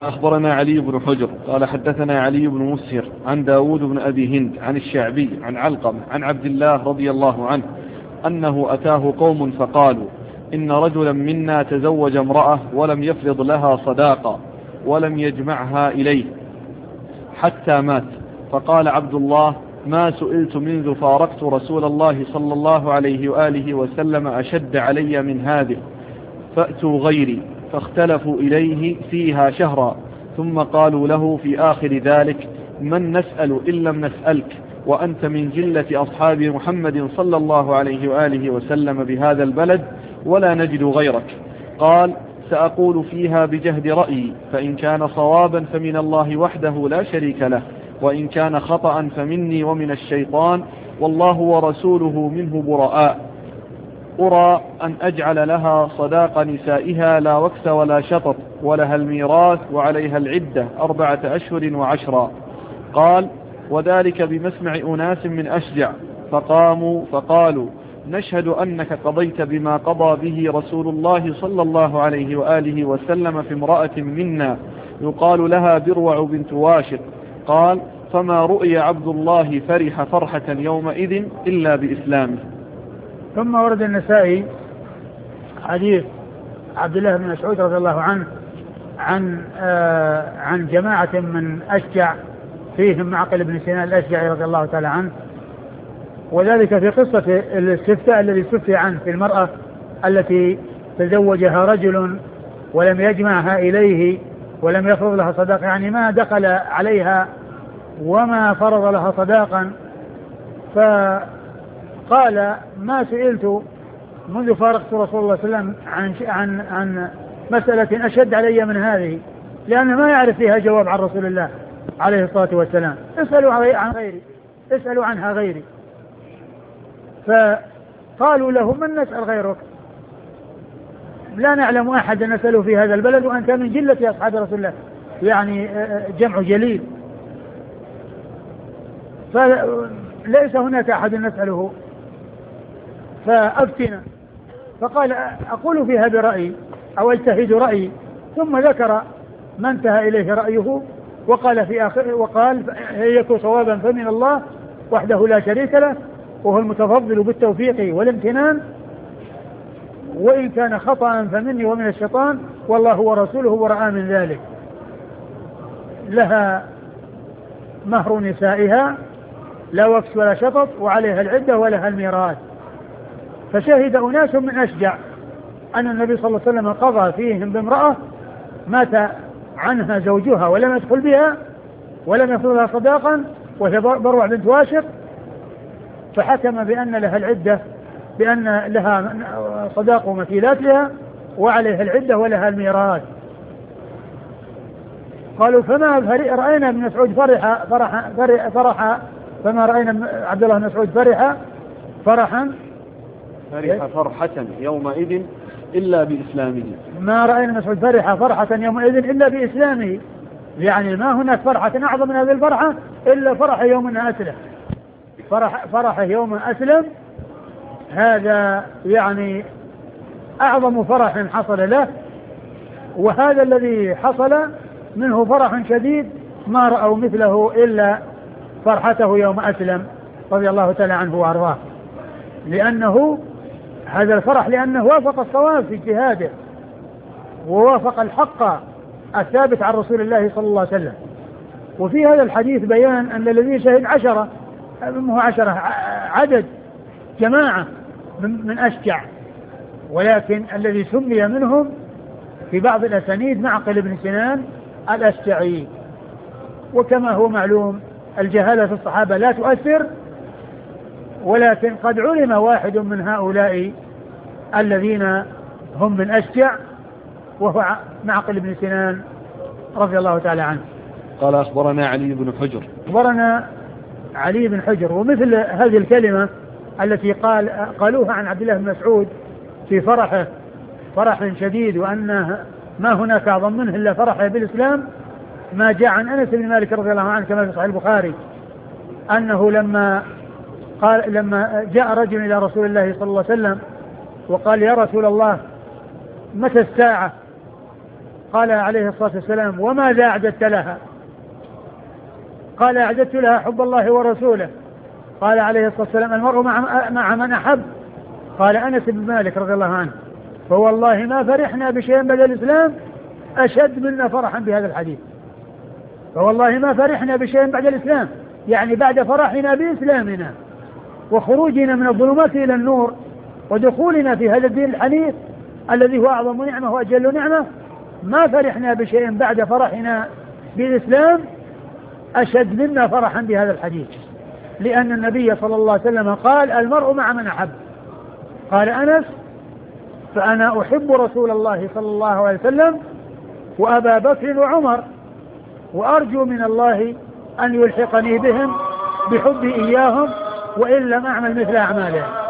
أخبرنا علي بن حجر قال حدثنا علي بن مسهر عن داود بن أبي هند عن الشعبي عن علقمة عن عبد الله رضي الله عنه أنه أتاه قوم فقالوا إن رجلا منا تزوج امرأة ولم يفرض لها صداقة ولم يجمعها إليه حتى مات. فقال عبد الله: ما سئلت منذ فارقت رسول الله صلى الله عليه وآله وسلم أشد علي من هذه، فأتوا غيري فاختلفوا إليه فيها شهرا، ثم قالوا له في آخر ذلك: من نسأل إن لم نسألك، وأنت من جلة أصحاب محمد صلى الله عليه وآله وسلم بهذا البلد ولا نجد غيرك. قال: سأقول فيها بجهد رأيي، فإن كان صوابا فمن الله وحده لا شريك له، وإن كان خطأ فمني ومن الشيطان، والله ورسوله منه براء. أرى أن أجعل لها صداق نسائها لا وكس ولا شطط، ولها الميراث وعليها العدة 4 أشهر و10. قال: وذلك بمسمع أناس من أشجع، فقاموا فقالوا: نشهد أنك قضيت بما قضى به رسول الله صلى الله عليه وآله وسلم في امرأة منا يقال لها بروع بنت واشق. قال: فما رؤي عبد الله فرح فرحة يومئذ إلا بإسلامه. ثم ورد النسائي حديث عبد الله بن مسعود رضي الله عنه عن جماعة من أشجع فيهم معقل بن سنان الأشجعي رضي الله تعالى عنه، وذلك في قصة الاستفتاء الذي استفتي عنه في المرأة التي تزوجها رجل ولم يجمعها إليه ولم يفرض لها صداقة، يعني ما دخل عليها وما فرض لها صداقا. فقال: ما سئلت منذ فارقت رسول الله صلى الله عليه وسلم عن مسألة أشد علي من هذه، لأنه ما يعرف فيها جواب عن رسول الله عليه الصلاة والسلام. اسألوا عنها غيري. فقالوا له: من نسأل غيرك؟ لا نعلم أحد نسأله في هذا البلد وأنت من جلة أصحاب رسول الله، يعني جمع جليل، فليس هناك أحد نسأله فأفتنا. فقال: أقول فيها برأيي أو اجتهد رأيي. ثم ذكر ما انتهى إليه رأيه، وقال في آخر وقال: يكون صوابا فمن الله وحده لا شريك له، وهو المتفضل بالتوفيق والامتنان، وإن كان خطأ فمني ومن الشيطان، والله ورسوله براء من ذلك. لها مهر نسائها لا وكس ولا شطط، وعليها العدة ولها الميراث. فشهد أناس من أشجع أن النبي صلى الله عليه وسلم قضى فيهم بامرأة مات عنها زوجها ولم يدخل بها ولم يفرض لها صداقا، وهي بروع بنت واشق، فحكم بأن لها العدة، بأن لها صداق ومثيلات لها، وعليها العدة ولها الميراث. قالوا: فما رأينا ابن مسعود فرح فما رأينا عبد الله بن مسعود فرح فرحة يومئذ إلا بإسلامه. ما رأينا مسعود فرح فرحة يومئذ إلا بإسلامه، يعني ما هناك فرحة أعظم من هذه الفرحة إلا فرح يوم أسلم. فرح يوم أسلم، هذا يعني أعظم فرح حصل له، وهذا الذي حصل منه فرح شديد ما رأوا مثله إلا فرحته يوم أسلم رضي الله تعالى عنه وأرضاه، لأنه هذا الفرح لأنه وافق الصواب في اجتهاده، ووافق الحق الثابت عن رسول الله صلى الله عليه وسلم. وفي هذا الحديث بيان أن الذي شهد 10 عدد جماعة من أشجع، ولكن الذي سمي منهم في بعض الأسانيد معقل بن سنان الأشجعي. وكما هو معلوم الجهالة في الصحابة لا تؤثر، ولكن قد علم واحد من هؤلاء الذين هم من أشجع، وهو معقل بن سنان رضي الله تعالى عنه. قال: أخبرنا علي بن حجر. أخبرنا علي بن حجر. ومثل هذه الكلمة التي قالوها عن عبد الله بن مسعود في فرحه فرح شديد، وأنه ما هناك أعظم منه إلا فرحه بالإسلام، ما جاء عن أنس بن مالك رضي الله عنه كما في صحيح البخاري أنه لما جاء رجل إلى رسول الله صلى الله عليه وسلم وقال: يا رسول الله متى الساعة؟ قال عليه الصلاة والسلام: وماذا أعددت لها؟ قال: أعددت لها حب الله ورسوله. قال عليه الصلاة والسلام: المرء مع من أحب. قال أنس بن مالك رضي الله عنه: فوالله ما فرحنا بشيء بعد الإسلام أشد منا فرحا بهذا الحديث. فوالله ما فرحنا بشيء بعد الإسلام، يعني بعد فرحنا بإسلامنا وخروجنا من الظلمات إلى النور ودخولنا في هذا الدين الحنيف الذي هو أعظم نعمة وأجل نعمة، ما فرحنا بشيء بعد فرحنا بالإسلام أشد منا فرحا بهذا الحديث، لأن النبي صلى الله عليه وسلم قال: المرء مع من أحب. قال أنس: فأنا أحب رسول الله صلى الله عليه وسلم وأبا بكر وعمر، وأرجو من الله أن يلحقني بهم بحبي إياهم وإن لم أعمل مثل أعمالهم.